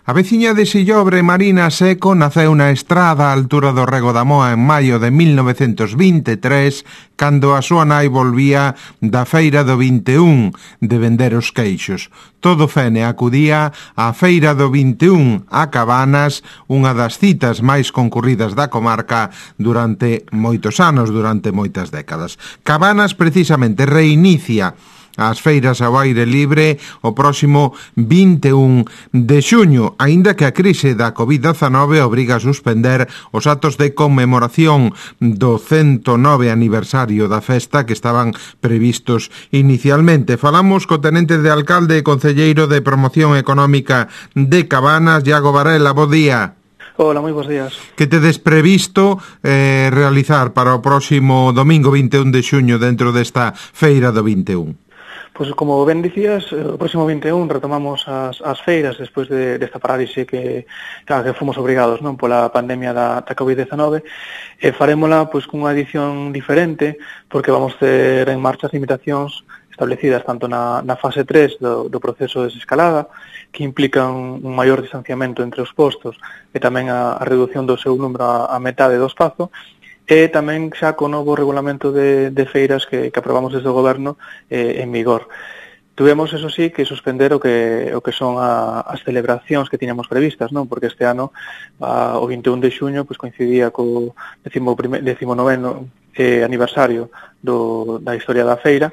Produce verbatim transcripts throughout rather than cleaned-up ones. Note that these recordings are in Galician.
A veciña de Sillobre, Marina Seco, naceu na Estrada á altura do Rego da Moa en maio de mil novecentos vinte e tres, cando a súa nai volvía da feira do vinte e un de vender os queixos. Todo Fene acudía á feira do vinte e un a Cabanas, unha das citas máis concurridas da comarca durante moitos anos, durante moitas décadas. Cabanas precisamente reinicia as feiras ao aire libre o próximo vinte e un de xuño, aínda que a crise da covid dezanove obriga a suspender os actos de conmemoración do cento nove aniversario da festa que estaban previstos inicialmente. Falamos co tenente de alcalde e concelleiro de Promoción Económica de Cabanas, Iago Varela. Bo día. Hola, moi bons días. Que tedes previsto eh, realizar para o próximo domingo vinte e un de xuño dentro desta feira do vinte e un? Pois, como ben dicías, o próximo vinte e un retomamos as, as feiras despois de, desta parálixe que, claro, que fomos obrigados, non, pola pandemia da, da covid dezanove, e farémola pois cunha edición diferente, porque vamos ter en marcha as limitacións establecidas tanto na, na fase tres do, do proceso de desescalada, que implican un maior distanciamento entre os postos e tamén a, a reducción do seu número a, a metade do espazo, e tamén xa co novo regulamento de, de feiras que, que aprobamos desde o Goberno eh, en vigor. Tuvemos, eso sí, que suspender o que o que son a, as celebracións que tiñamos previstas, non? Porque este ano, a, o vinte e un de xuño, pues, coincidía co décimo noveno eh, aniversario do, da historia da feira,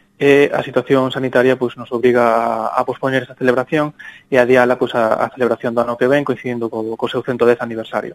e a situación sanitaria pues, nos obriga a, a pospoñer esta celebración e a diala pues, a, a celebración do ano que ven, coincidindo co, co seu ciento dez aniversario.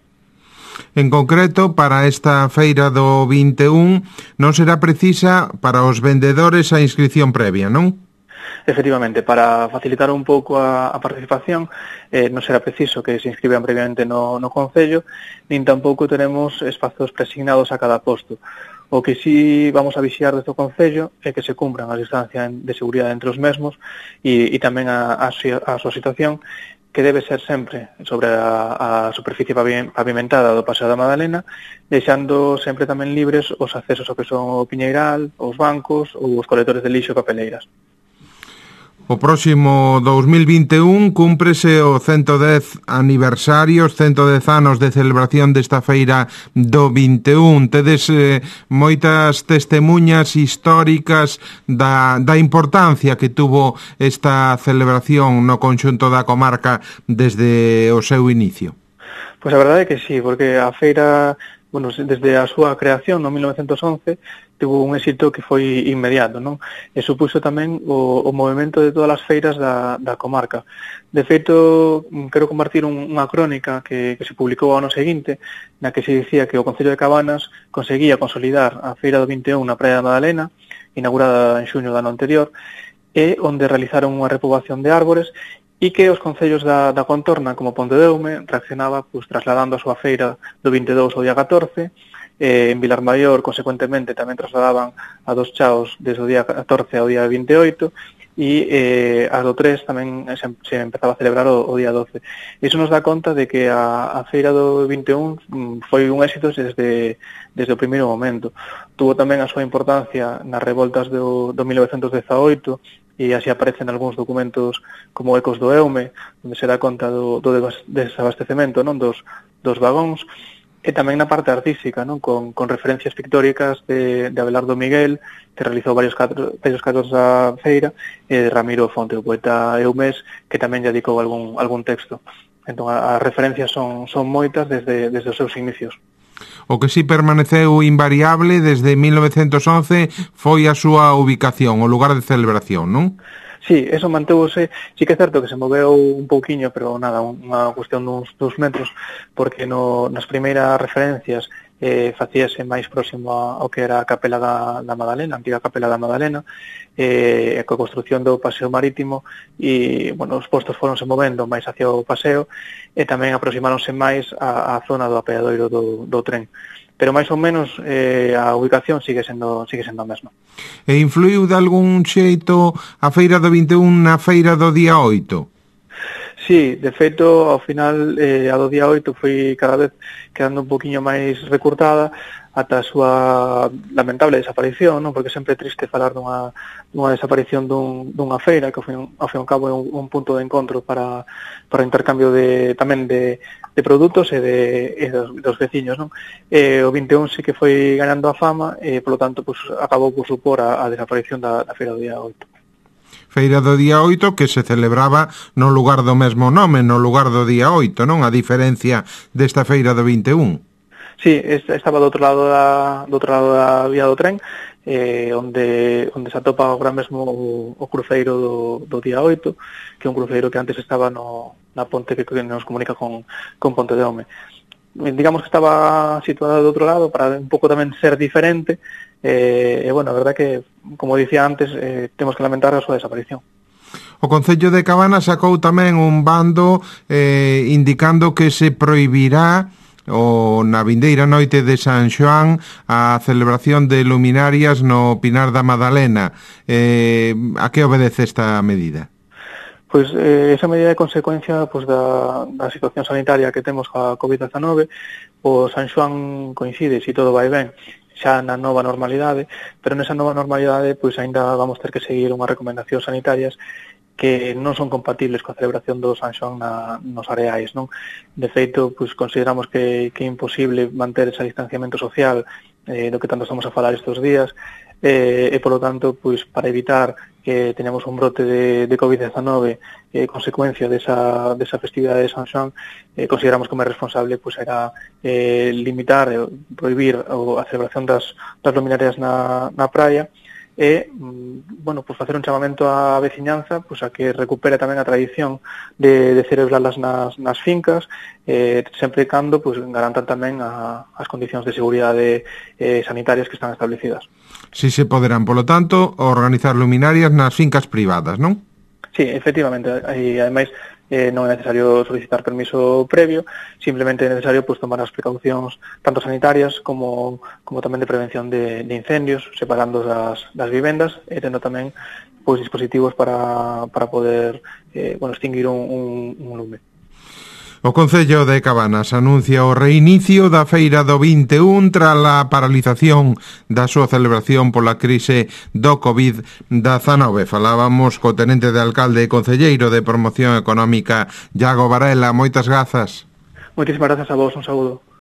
En concreto, para esta feira do vinte e un, non será precisa para os vendedores a inscripción previa, non? Efectivamente, para facilitar un pouco a, a participación, eh, non será preciso que se inscriban previamente no, no Concello, nin tampouco tenemos espazos presignados a cada posto. O que sí vamos a vixiar desde o Concello é que se cumpran as distancias de seguridade entre os mesmos e, e tamén a, a, a súa situación, que debe ser sempre sobre a, a superficie pavimentada do Paseo da Madalena, deixando sempre tamén libres os accesos ao que son o Piñeiral, os bancos ou os colectores de lixo e papeleiras. O próximo dous mil vinte e un cúmprese o ciento dez aniversario, os ciento dez anos de celebración desta feira do vinte e un. Tedes eh, moitas testemunhas históricas da, da importancia que tuvo esta celebración no conxunto da comarca desde o seu inicio. Pois a verdade é que sí, porque a feira, bueno, desde a súa creación no mil novecentos once, tivo un éxito que foi inmediato, non? E supuxo tamén o, o movimento de todas as feiras da, da comarca. De feito, quero compartir un, unha crónica que, que se publicou ao ano seguinte, na que se dicía que o Concello de Cabanas conseguía consolidar a feira do vinte e un na Praia da Madalena, inaugurada en xuño do ano anterior, e onde realizaron unha repoboación de árbores, e que os concellos da, da contorna, como Pontedeume, reaccionaba pues, trasladando a súa feira do vinte e dous ao día catorce, eh, en Vilar Maior, consecuentemente, tamén trasladaban a dos chaos desde o día catorce ao día vinte e oito, e eh, a do tres tamén se, se empezaba a celebrar o, o día doce. Iso nos dá conta de que a, a feira do vinte e un foi un éxito desde, desde o primeiro momento. Tuvo tamén a súa importancia nas revoltas do, do mil novecentos dezaoito, e así aparecen algúns documentos como Ecos do Eume, onde se dá conta do, do desabastecemento, non, dos, dos vagóns, e tamén na parte artística, non, con, con referencias pictóricas de, de Abelardo Miguel, que realizou varios cadros, varios cadros da feira, e de Ramiro Fonte, o poeta eumés, que tamén lle dedicou algún, algún texto. Entón, as referencias son, son moitas desde, desde os seus inicios. O que si permaneceu invariable desde mil novecentos once foi a súa ubicación, o lugar de celebración, non? Sí, eso manteuse, sí que é certo que se moveu un pouquiño, pero nada, unha cuestión duns, duns metros, porque no, nas primeiras referencias eh, facíase máis próximo ao que era a Capela da, da Madalena, a antiga Capela da Madalena, eh, coa construción do paseo marítimo, e, bueno, os postos foronse movendo máis hacia o paseo, e tamén aproximáronse máis á, á zona do apeadoiro do, do tren. Pero máis ou menos eh, a ubicación sigue sendo sigue sendo a mesma. E influiu de algún xeito a feira do vinte e un na feira do día oito? Sí, de feito, ao final, eh, a do día oito foi cada vez quedando un poquinho máis recurtada, ata a súa lamentable desaparición, non? Porque sempre é triste falar dunha, dunha desaparición dun, dunha feira, que ao fin, ao fin e ao cabo é un, un punto de encontro para, para o intercambio de, tamén de, de produtos e, de, e dos, dos veciños, non? E o vinte e un sí que foi ganando a fama e, polo tanto, pues, acabou por supor a, a desaparición da, da feira do día oito. Feira do día oito que se celebraba no lugar do mesmo nome, no lugar do día oito, non? A diferencia desta feira do vinte e un. Sí, estaba do outro lado da, do outro lado da vía do tren, eh, onde, onde se atopa agora mesmo o, o cruceiro do, do día oito, que é un cruceiro que antes estaba no, na ponte que, que nos comunica con, con Ponte de Home. Digamos que estaba situada do outro lado para un pouco tamén ser diferente, e, eh, bueno, a verdad que, como dicía antes, eh, temos que lamentar a súa desaparición. O Concello de Cabanas sacou tamén un bando eh, indicando que se prohibirá o na vindeira noite de San Xoán a celebración de luminarias no Pinar da Madalena. Eh, a que obedece esta medida? Pois eh, esa medida é consecuencia pois, da, da situación sanitaria que temos coa covid dezenove. O San Xoán coincide, se todo vai ben, xa na nova normalidade, pero nesa nova normalidade pois aínda vamos ter que seguir unhas recomendacións sanitarias que non son compatibles coa celebración do San Xoán na, nos areais, non? De feito, pois consideramos que, que é imposible manter ese distanciamento social eh, do que tanto estamos a falar estes días, eh, e, polo tanto, pois para evitar que teñamos un brote de, de covid dezenove eh, consecuencia desa, desa festividade de San Xoán, eh, consideramos que o máis responsable pois, era eh, limitar, eh, prohibir a celebración das, das luminarias na, na praia, e, bueno, pues facer un chamamento á veciñanza pues a que recupere tamén a tradición de, de celebrarlas nas, nas fincas, eh, sempre e cando pues, garantan tamén a, as condicións de seguridade eh, sanitarias que están establecidas. Si se poderán, polo tanto, organizar luminarias nas fincas privadas, non? Sí, efectivamente, e ademais eh, non é necesario solicitar permiso previo, simplemente é necesario pues, tomar as precaucións tanto sanitarias como, como tamén de prevención de, de incendios, separando das, das vivendas e tendo tamén pues, dispositivos para, para poder eh, bueno, extinguir un, un, un lume. O Concello de Cabanas anuncia o reinicio da feira do vinte e un tras a paralización da súa celebración pola crise do covid dezenove. Falábamos co tenente de alcalde e concelleiro de Promoción Económica, Iago Varela. Moitas grazas. Moitísimas grazas a vos, un saúdo.